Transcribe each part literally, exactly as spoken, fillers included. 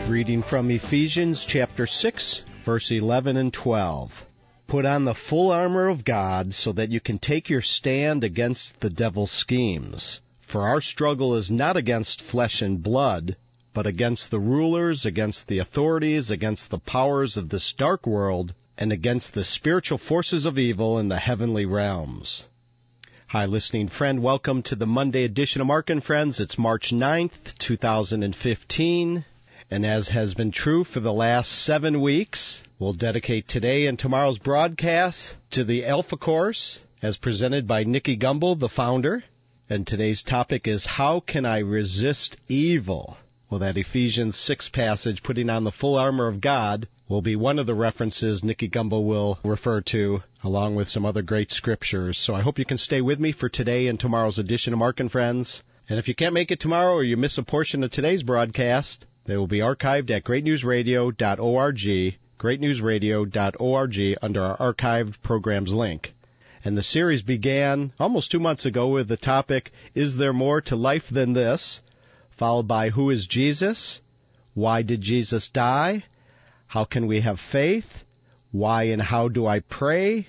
Reading from Ephesians chapter six, verse eleven and twelve. Put on the full armor of God so that you can take your stand against the devil's schemes. For our struggle is not against flesh and blood, but against the rulers, against the authorities, against the powers of this dark world, and against the spiritual forces of evil in the heavenly realms. Hi, listening friend. Welcome to the Monday edition of Mark and Friends. It's March ninth, two thousand fifteen. And as has been true for the last seven weeks, we'll dedicate today and tomorrow's broadcast to the Alpha Course, as presented by Nicky Gumbel, the founder. And today's topic is, how can I resist evil? Well, that Ephesians six passage, putting on the full armor of God, will be one of the references Nicky Gumbel will refer to, along with some other great scriptures. So I hope you can stay with me for today and tomorrow's edition of Mark and Friends. And if you can't make it tomorrow or you miss a portion of today's broadcast, they will be archived at great news radio dot org, great news radio dot org, under our archived programs link. And the series began almost two months ago with the topic, Is There More to Life Than This?, followed by Who is Jesus? Why did Jesus die? How can we have faith? Why and how do I pray?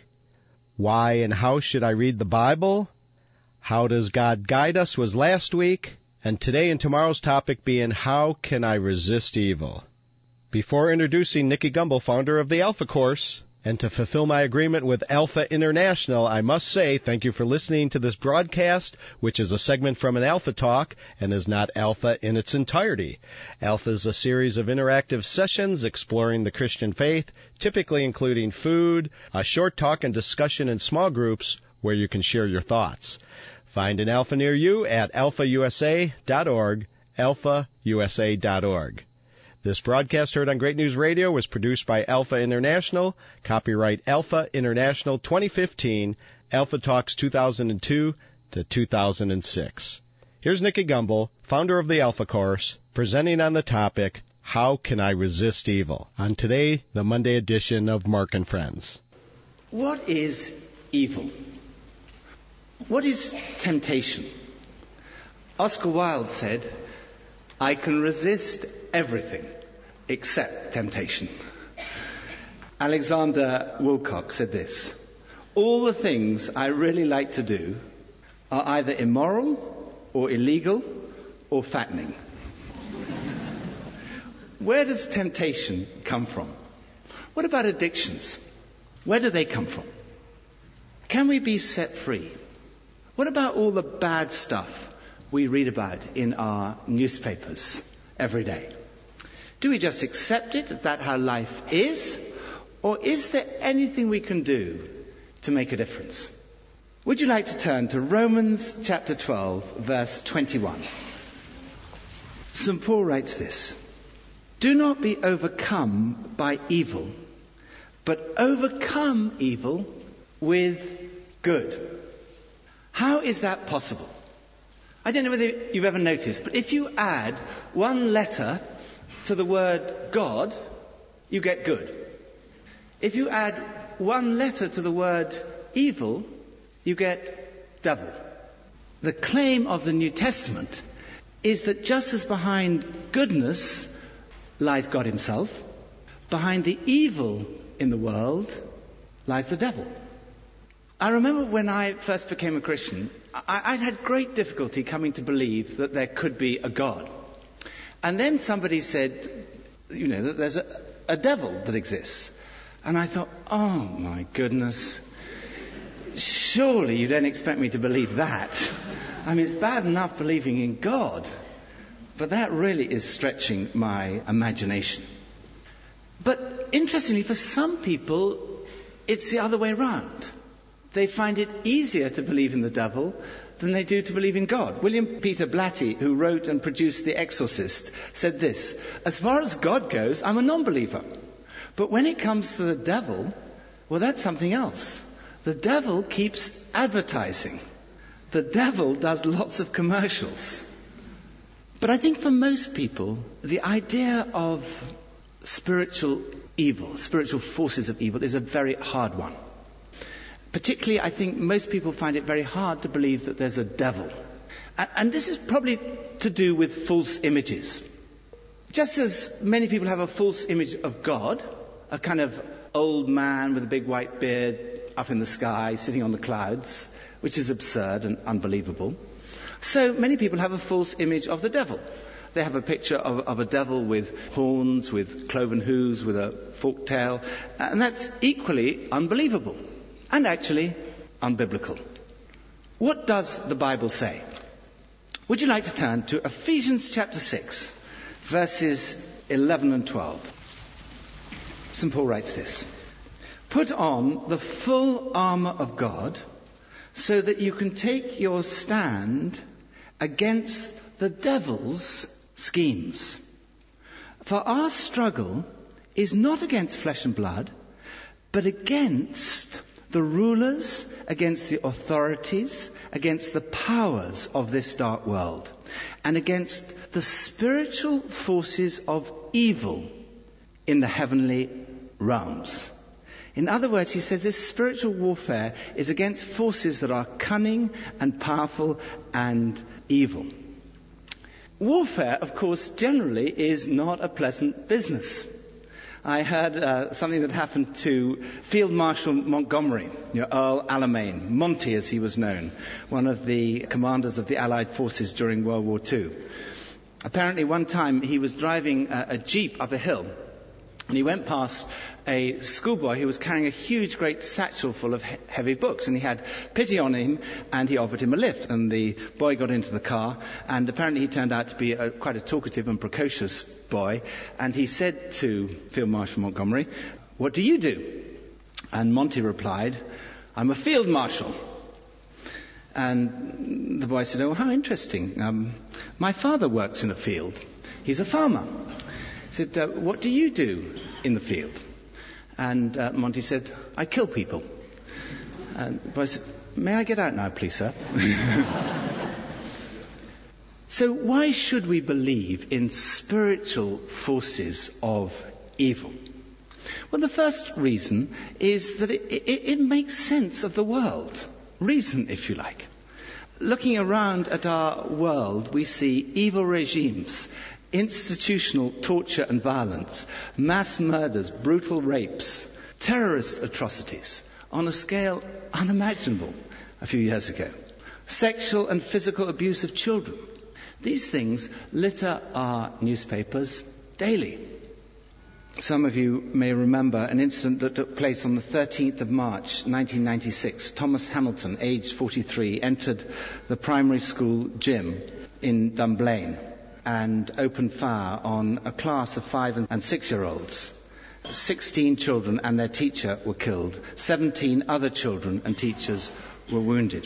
Why and how should I read the Bible? How does God guide us was last week. And today and tomorrow's topic being, how can I resist evil? Before introducing Nicky Gumbel, founder of the Alpha Course, and to fulfill my agreement with Alpha International, I must say thank you for listening to this broadcast, which is a segment from an Alpha Talk and is not Alpha in its entirety. Alpha is a series of interactive sessions exploring the Christian faith, typically including food, a short talk and discussion in small groups where you can share your thoughts. Find an Alpha near you at alpha u s a dot org, alpha u s a dot org. This broadcast heard on Great News Radio was produced by Alpha International, copyright Alpha International twenty fifteen, Alpha Talks two thousand two to two thousand six. Here's Nicky Gumbel, founder of the Alpha Course, presenting on the topic, How Can I Resist Evil? On today, the Monday edition of Mark and Friends. What is evil? What is temptation? Oscar Wilde said, I can resist everything except temptation. Alexander Woolcock said this, all the things I really like to do are either immoral or illegal or fattening. Where does temptation come from? What about addictions? Where do they come from? Can we be set free? What about all the bad stuff we read about in our newspapers every day? Do we just accept it? Is that how life is? Or is there anything we can do to make a difference? Would you like to turn to Romans chapter twelve, verse twenty-one? Saint Paul writes this, do not be overcome by evil, but overcome evil with good. How is that possible? I don't know whether you've ever noticed, but if you add one letter to the word God, you get good. If you add one letter to the word evil, you get devil. The claim of the New Testament is that just as behind goodness lies God himself, behind the evil in the world lies the devil. I remember when I first became a Christian, I, I'd had great difficulty coming to believe that there could be a God. And then somebody said, you know, that there's a, a devil that exists. And I thought, oh my goodness, surely you don't expect me to believe that. I mean, it's bad enough believing in God, but that really is stretching my imagination. But interestingly, for some people, it's the other way around. They find it easier to believe in the devil than they do to believe in God. William Peter Blatty, who wrote and produced The Exorcist, said this, as far as God goes, I'm a non-believer. But when it comes to the devil, well, that's something else. The devil keeps advertising. The devil does lots of commercials. But I think for most people, the idea of spiritual evil, spiritual forces of evil, is a very hard one. Particularly, I think most people find it very hard to believe that there's a devil. And this is probably to do with false images. Just as many people have a false image of God, a kind of old man with a big white beard up in the sky, sitting on the clouds, which is absurd and unbelievable, so many people have a false image of the devil. They have a picture of, of a devil with horns, with cloven hooves, with a forked tail, and that's equally unbelievable and actually unbiblical. What does the Bible say? Would you like to turn to Ephesians chapter six, verses eleven and twelve? Saint Paul writes this: "Put on the full armour of God, so that you can take your stand against the devil's schemes. For our struggle is not against flesh and blood, but against the rulers, against the authorities, against the powers of this dark world, and against the spiritual forces of evil in the heavenly realms." In other words, he says this spiritual warfare is against forces that are cunning and powerful and evil. Warfare, of course, generally is not a pleasant business. I heard uh, something that happened to Field Marshal Montgomery, you know, Earl Alamein, Monty as he was known, one of the commanders of the Allied forces during World War Two. Apparently one time he was driving a, a jeep up a hill, and he went past a schoolboy who was carrying a huge, great satchel full of he- heavy books. And he had pity on him, and he offered him a lift. And the boy got into the car, and apparently he turned out to be a, quite a talkative and precocious boy. And he said to Field Marshal Montgomery, "What do you do?" And Monty replied, "I'm a field marshal." And the boy said, "Oh, how interesting. Um, my father works in a field. He's a farmer." He said, uh, "What do you do in the field?" And uh, Monty said, "I kill people." And the boy said, "May I get out now, please, sir?" So why should we believe in spiritual forces of evil? Well, the first reason is that it, it, it makes sense of the world. Reason, if you like. Looking around at our world, we see evil regimes, institutional torture and violence, mass murders, brutal rapes, terrorist atrocities on a scale unimaginable a few years ago, sexual and physical abuse of children. These things litter our newspapers daily. Some of you may remember an incident that took place on the thirteenth of March nineteen ninety-six. Thomas Hamilton, aged forty-three, entered the primary school gym in Dunblane and opened fire on a class of five and six-year-olds. Sixteen children and their teacher were killed. Seventeen other children and teachers were wounded.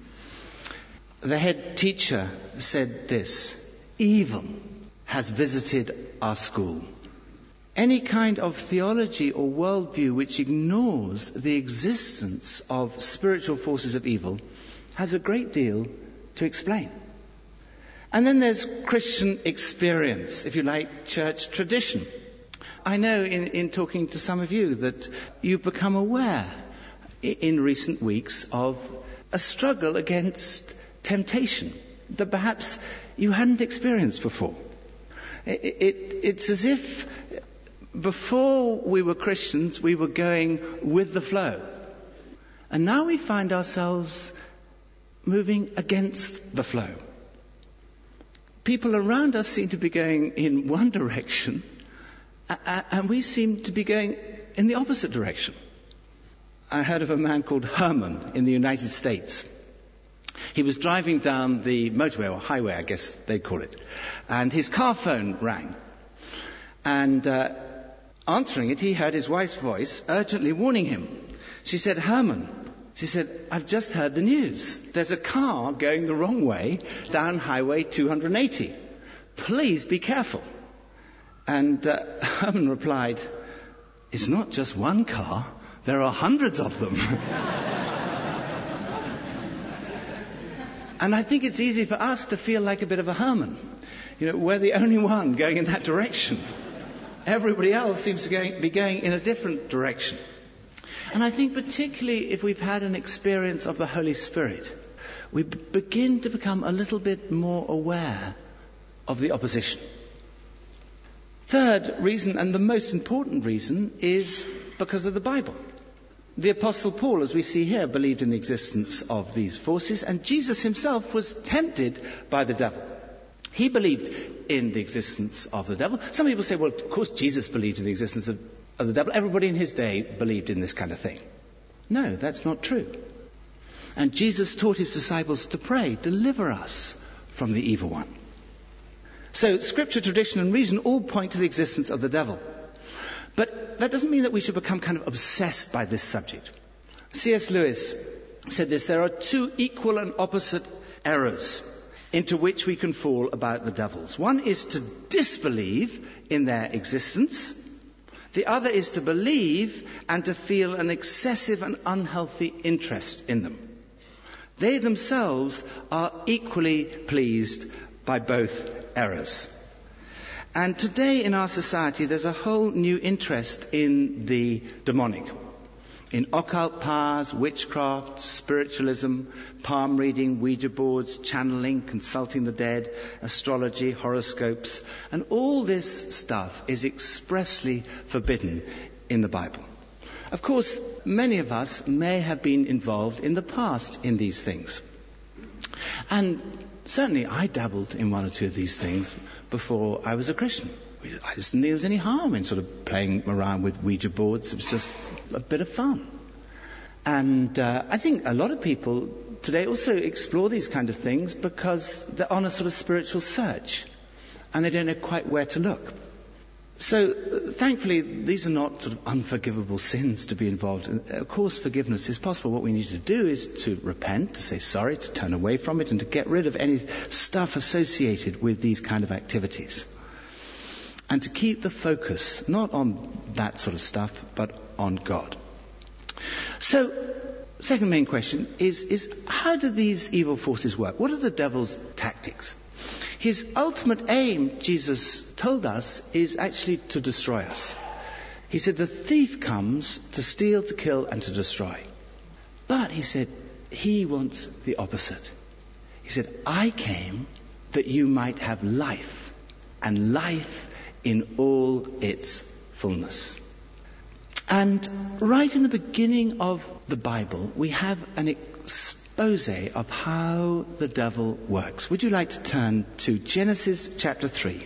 The head teacher said this: "Evil has visited our school. Any kind of theology or worldview which ignores the existence of spiritual forces of evil has a great deal to explain." And then there's Christian experience, if you like, church tradition. I know in, in talking to some of you that you've become aware in recent weeks of a struggle against temptation that perhaps you hadn't experienced before. It, it, it's as if before we were Christians, we were going with the flow. And now we find ourselves moving against the flow. People around us seem to be going in one direction, and we seem to be going in the opposite direction. I heard of a man called Herman in the United States. He was driving down the motorway, or highway, I guess they'd call it, and his car phone rang. And uh, answering it, he heard his wife's voice urgently warning him. She said, "Herman," she said, "I've just heard the news. There's a car going the wrong way down Highway two hundred eighty. Please be careful." And uh, Herman replied, "It's not just one car. There are hundreds of them." And I think it's easy for us to feel like a bit of a Herman. You know, we're the only one going in that direction. Everybody else seems to be going in a different direction. And I think particularly if we've had an experience of the Holy Spirit, we b- begin to become a little bit more aware of the opposition. Third reason, and the most important reason, is because of the Bible. The Apostle Paul, as we see here, believed in the existence of these forces, and Jesus himself was tempted by the devil. He believed in the existence of the devil. Some people say, well, of course Jesus believed in the existence of, of the devil. Everybody in his day believed in this kind of thing. No, that's not true. And Jesus taught his disciples to pray, deliver us from the evil one. So scripture, tradition and reason all point to the existence of the devil. But that doesn't mean that we should become kind of obsessed by this subject. C S Lewis said this: there are two equal and opposite errors into which we can fall about the devils. One is to disbelieve in their existence. The other is to believe and to feel an excessive and unhealthy interest in them. They themselves are equally pleased by both errors. And today in our society there's a whole new interest in the demonic, in occult powers, witchcraft, spiritualism, palm reading, Ouija boards, channeling, consulting the dead, astrology, horoscopes, and all this stuff is expressly forbidden in the Bible. Of course, many of us may have been involved in the past in these things. And certainly I dabbled in one or two of these things before I was a Christian. I just didn't think there was any harm in sort of playing around with Ouija boards. It was just a bit of fun. And uh, I think a lot of people today also explore these kind of things because they're on a sort of spiritual search and they don't know quite where to look. So uh, thankfully these are not sort of unforgivable sins to be involved in. Of course forgiveness is possible. What we need to do is to repent, to say sorry, to turn away from it and to get rid of any stuff associated with these kind of activities. And to keep the focus not on that sort of stuff, but on God. So, second main question is, is how do these evil forces work? What are the devil's tactics? His ultimate aim, Jesus told us, is actually to destroy us. He said the thief comes to steal, to kill, and to destroy. But, he said, he wants the opposite. He said, I came that you might have life, and life in all its fullness. And right in the beginning of the Bible, we have an expose of how the devil works. Would you like to turn to Genesis chapter three?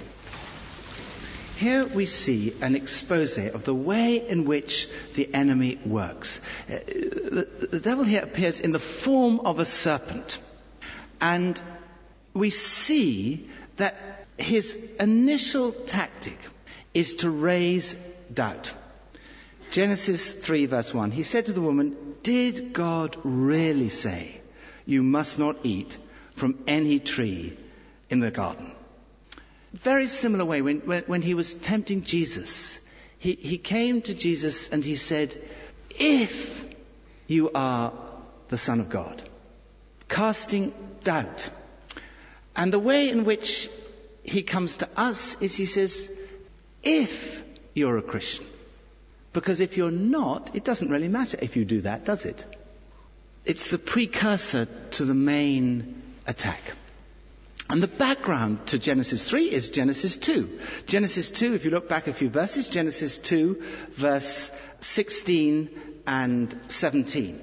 Here we see an expose of the way in which the enemy works. Uh, the, the devil here appears in the form of a serpent. And we see that his initial tactic is to raise doubt. Genesis three verse one. He said to the woman, did God really say, you must not eat from any tree in the garden? Very similar way when, when, when he was tempting Jesus. He, he came to Jesus and he said, if you are the Son of God. Casting doubt. And the way in which he comes to us is he says, if you're a Christian. Because if you're not, it doesn't really matter if you do that, does it? It's the precursor to the main attack. And the background to Genesis three is Genesis two. Genesis two, if you look back a few verses, Genesis two, verse sixteen and seventeen.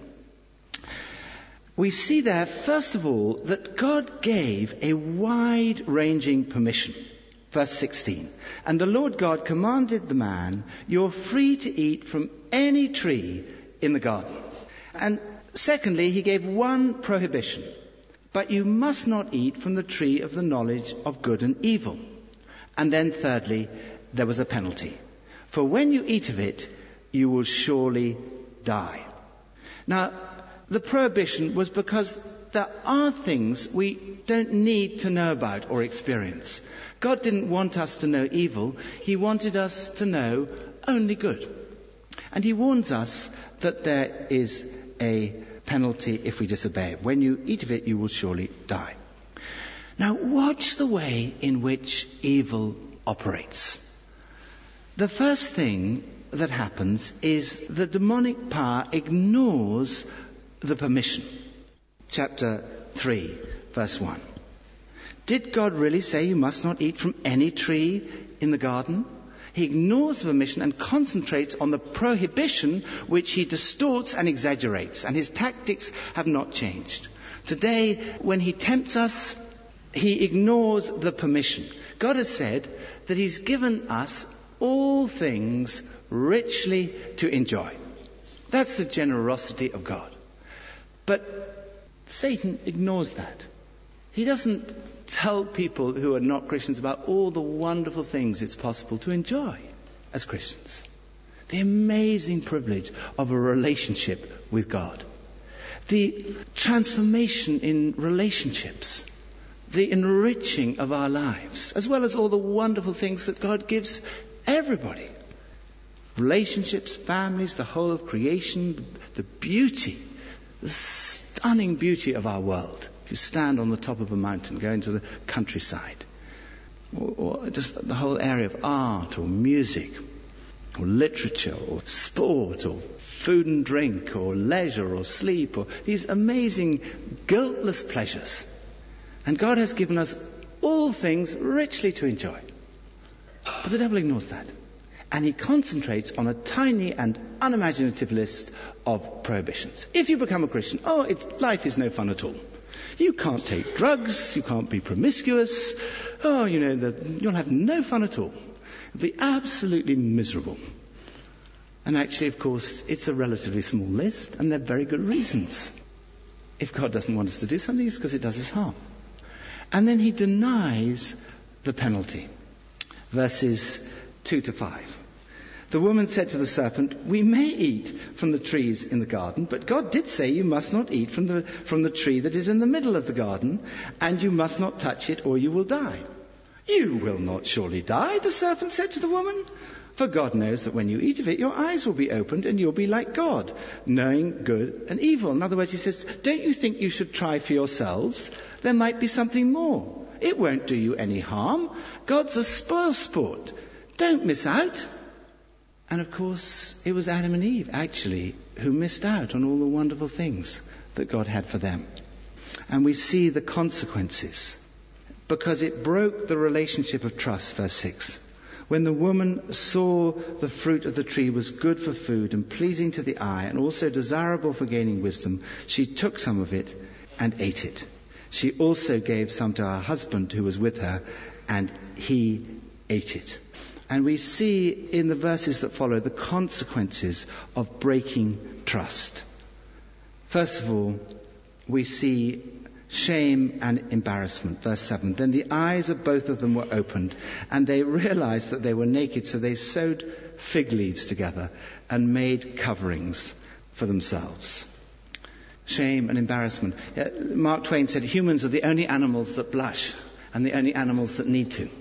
We see there, first of all, that God gave a wide-ranging permission. Verse sixteen. And the Lord God commanded the man, you're free to eat from any tree in the garden. And secondly, he gave one prohibition. But you must not eat from the tree of the knowledge of good and evil. And then thirdly, there was a penalty. For when you eat of it, you will surely die. Now, the prohibition was because there are things we don't need to know about or experience. God didn't want us to know evil. He wanted us to know only good. And he warns us that there is a penalty if we disobey. When you eat of it, you will surely die. Now, watch the way in which evil operates. The first thing that happens is the demonic power ignores the permission. Chapter three, verse one. Did God really say you must not eat from any tree in the garden? He ignores the permission and concentrates on the prohibition, which he distorts and exaggerates. And his tactics have not changed. Today, when he tempts us, he ignores the permission. God has said that he's given us all things richly to enjoy. That's the generosity of God. But Satan ignores that. He doesn't tell people who are not Christians about all the wonderful things it's possible to enjoy as Christians. The amazing privilege of a relationship with God. The transformation in relationships. The enriching of our lives. As well as all the wonderful things that God gives everybody. Relationships, families, the whole of creation, the beauty, the stunning beauty of our world. If you stand on the top of a mountain, go into the countryside, or, or just the whole area of art or music, or literature, or sport, or food and drink, or leisure, or sleep, or these amazing guiltless pleasures. And God has given us all things richly to enjoy. But the devil ignores that. And he concentrates on a tiny and unimaginative list of prohibitions. If you become a Christian, oh, it's, life is no fun at all. You can't take drugs, you can't be promiscuous, oh, you know, the, you'll have no fun at all. You'll be absolutely miserable. And actually, of course, it's a relatively small list, and there are very good reasons. If God doesn't want us to do something, it's because it does us harm. And then he denies the penalty. Verses two to five. The woman said to the serpent, "We may eat from the trees in the garden, but God did say you must not eat from the, from the tree that is in the middle of the garden, and you must not touch it or you will die." "You will not surely die," the serpent said to the woman, "for God knows that when you eat of it, your eyes will be opened and you'll be like God, knowing good and evil." In other words, he says, don't you think you should try for yourselves? There might be something more. It won't do you any harm. God's a spoil sport. Don't miss out. And of course, it was Adam and Eve, actually, who missed out on all the wonderful things that God had for them. And we see the consequences, because it broke the relationship of trust, verse six. When the woman saw the fruit of the tree was good for food and pleasing to the eye and also desirable for gaining wisdom, she took some of it and ate it. She also gave some to her husband who was with her, and he ate it. And we see in the verses that follow the consequences of breaking trust. First of all, we see shame and embarrassment. Verse seven. Then the eyes of both of them were opened, and they realized that they were naked, so they sewed fig leaves together and made coverings for themselves. Shame and embarrassment. Mark Twain said humans are the only animals that blush and the only animals that need to.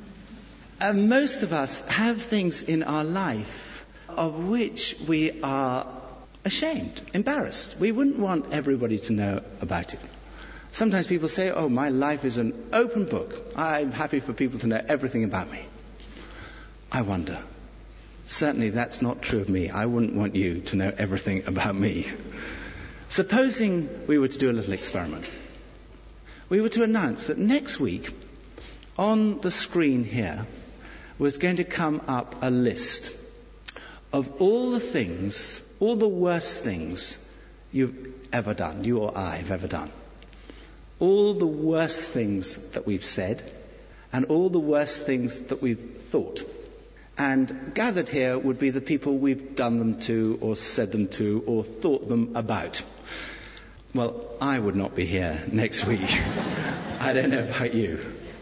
And most of us have things in our life of which we are ashamed, embarrassed. We wouldn't want everybody to know about it. Sometimes people say, oh, my life is an open book. I'm happy for people to know everything about me. I wonder. Certainly that's not true of me. I wouldn't want you to know everything about me. Supposing we were to do a little experiment. We were to announce that next week, on the screen here, was going to come up a list of all the things, all the worst things you've ever done, you or I have ever done. All the worst things that we've said, and all the worst things that we've thought. And gathered here would be the people we've done them to, or said them to, or thought them about. Well, I would not be here next week. I don't know about you.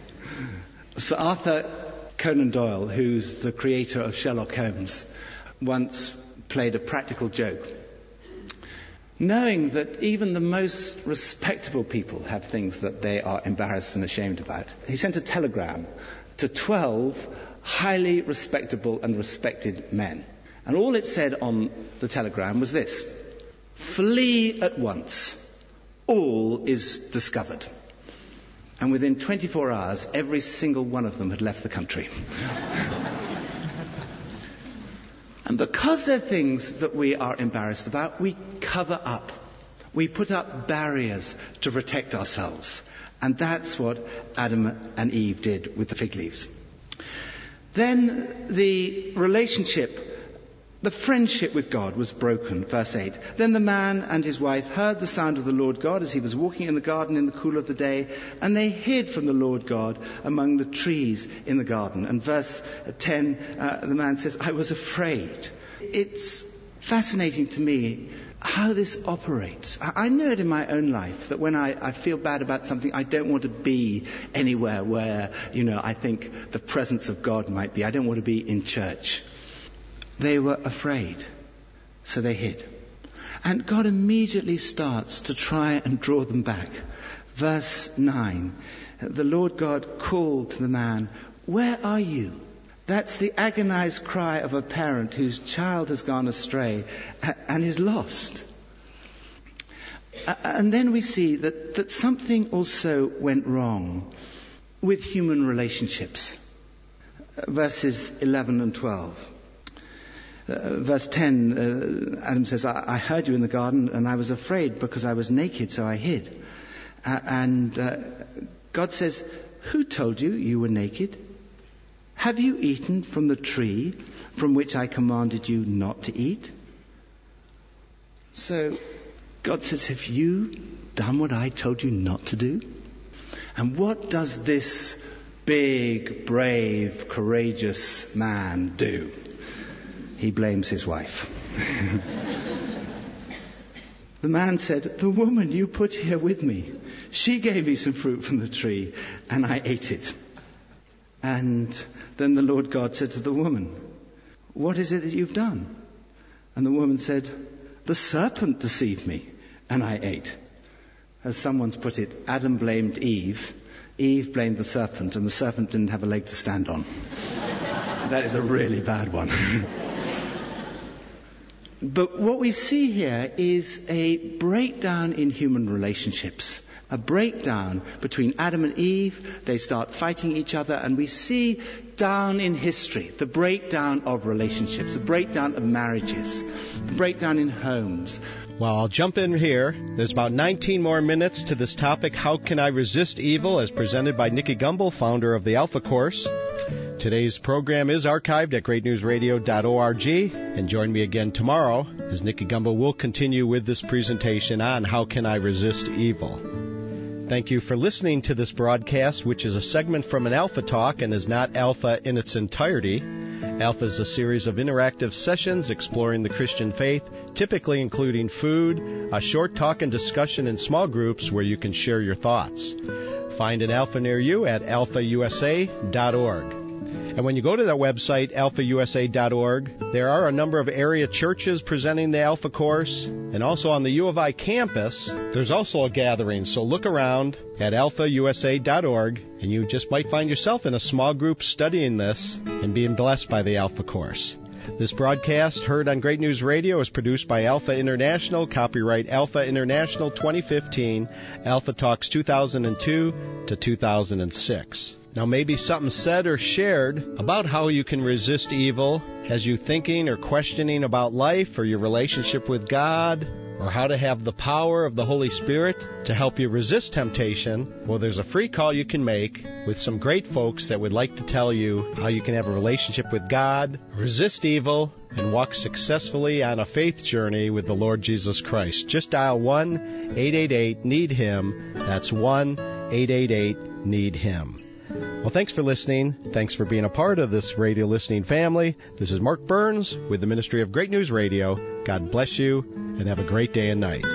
Sir Arthur Conan Doyle, who's the creator of Sherlock Holmes, once played a practical joke. Knowing that even the most respectable people have things that they are embarrassed and ashamed about, he sent a telegram to twelve highly respectable and respected men. And all it said on the telegram was this: flee at once. All is discovered. And within twenty-four hours, every single one of them had left the country. And because they're things that we are embarrassed about, we cover up. We put up barriers to protect ourselves. And that's what Adam and Eve did with the fig leaves. Then the relationship, the friendship with God was broken. Verse eight. Then the man and his wife heard the sound of the Lord God as he was walking in the garden in the cool of the day, and they hid from the Lord God among the trees in the garden. And verse ten, uh, the man says, I was afraid. It's fascinating to me how this operates. I know it in my own life that when I, I feel bad about something, I don't want to be anywhere where, you know, I think the presence of God might be. I don't want to be in church. They were afraid, so they hid. And God immediately starts to try and draw them back. Verse nine, the Lord God called to the man, where are you? That's the agonized cry of a parent whose child has gone astray and is lost. And then we see that, that something also went wrong with human relationships. Verses eleven and twelve. Uh, verse ten, uh, Adam says, I, I heard you in the garden and I was afraid because I was naked, so I hid. Uh, and uh, God says, who told you you were naked? Have you eaten from the tree from which I commanded you not to eat? So God says, have you done what I told you not to do? And what does this big, brave, courageous man do? He blames his wife. The man said, the woman you put here with me, she gave me some fruit from the tree and I ate it. And then the Lord God said to the woman, what is it that you've done? And the woman said, the serpent deceived me and I ate. As someone's put it, Adam blamed Eve, Eve blamed the serpent, and the serpent didn't have a leg to stand on. That is a really bad one. But what we see here is a breakdown in human relationships. A breakdown between Adam and Eve. They start fighting each other, and we see down in history the breakdown of relationships, the breakdown of marriages, the breakdown in homes. Well, I'll jump in here. There's about nineteen more minutes to this topic, How Can I Resist Evil, as presented by Nicky Gumbel, founder of the Alpha Course. Today's program is archived at great news radio dot org, and join me again tomorrow as Nicky Gumbel will continue with this presentation on How Can I Resist Evil. Thank you for listening to this broadcast, which is a segment from an Alpha Talk and is not Alpha in its entirety. Alpha is a series of interactive sessions exploring the Christian faith, typically including food, a short talk and discussion in small groups where you can share your thoughts. Find an Alpha near you at alpha u s a dot org. And when you go to that website, alpha u s a dot org, there are a number of area churches presenting the Alpha Course. And also on the U of I campus, there's also a gathering. So look around at alpha u s a dot org, and you just might find yourself in a small group studying this and being blessed by the Alpha Course. This broadcast, heard on Great News Radio, is produced by Alpha International, copyright Alpha International twenty fifteen, Alpha Talks two thousand two to two thousand six. Now, maybe something said or shared about how you can resist evil has you thinking or questioning about life or your relationship with God, or how to have the power of the Holy Spirit to help you resist temptation. Well, there's a free call you can make with some great folks that would like to tell you how you can have a relationship with God, resist evil, and walk successfully on a faith journey with the Lord Jesus Christ. Just dial one eight eight eight need him. That's one eight eight eight need him. Well, thanks for listening. Thanks for being a part of this radio listening family. This is Mark Burns with the Ministry of Great News Radio. God bless you, and have a great day and night.